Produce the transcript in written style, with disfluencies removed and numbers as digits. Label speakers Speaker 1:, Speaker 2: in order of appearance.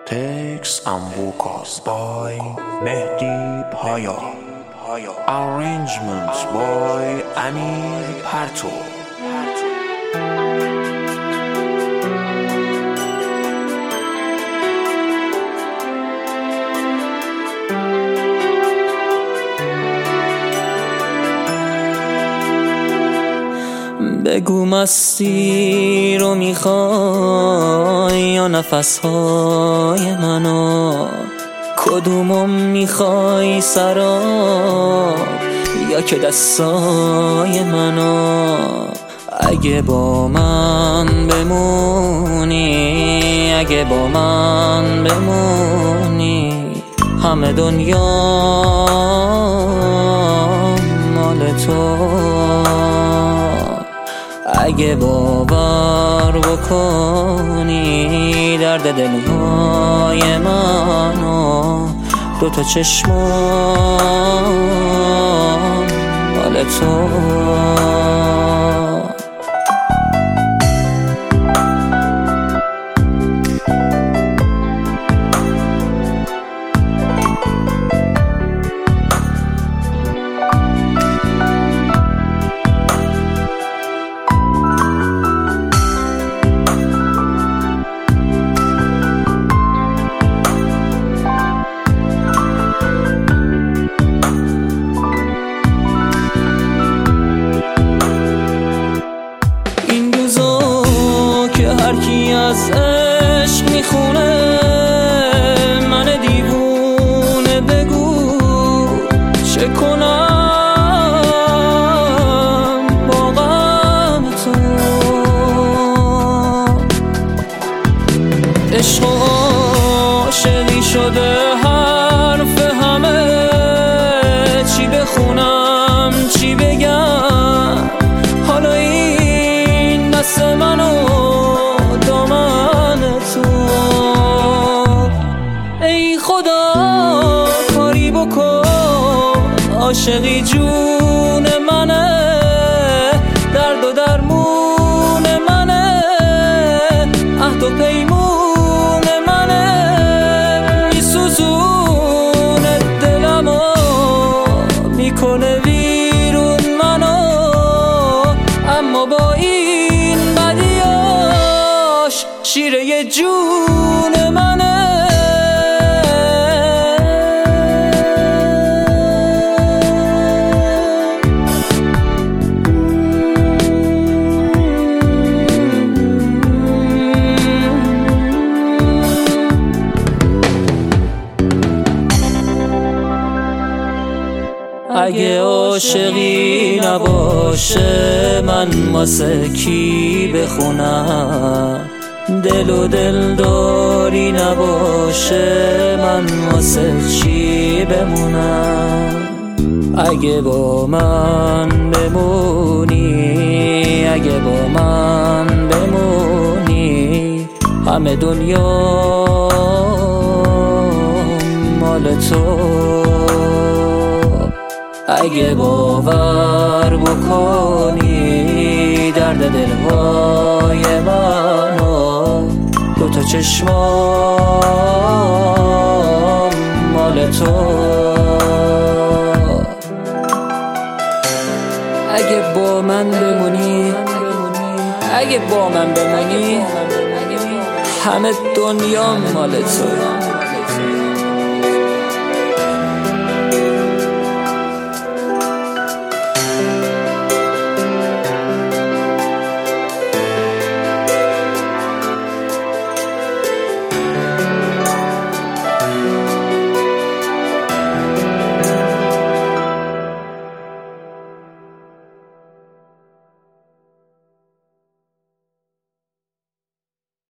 Speaker 1: Text and vocals by Mehdi Paya. Arrangements by Amir Parto.
Speaker 2: بگو مستی رو میخوای یا نفسهای منو، کدومو میخوای سراب یا که دستای منو؟ اگه با من بمونی، اگه با من بمونی، همه دنیا مال تو. اگه باور بکنی درد دلهای منو، دوتا چشمام مال تو. هرکی از عشق میخونه من دیوونه، بگو چه کنم با غم تو؟ عشق و عاشقی شده حرف همه، چی بخونم چی بگم؟ حالا این دست منو خدا کاری بکن، عاشقی جون منه، درد و درمون منه، عهد و پیمون منه، میسوزونه دلمو، میکنه ویرون منو، اما با این بدیاش شیره جون منه. اگه عاشقی نباشه من واسه کی بخونم؟ دل و دلداری نباشه من واسه چی بمونم؟ اگه با من بمونی، اگه با من بمونی، همه دنیا مال تو. اگه باور بکنی درد دلهای منو، دوتا چشمام مال تو. اگه با من بمونی، اگه با من بمونی، همه دنیا مال تو.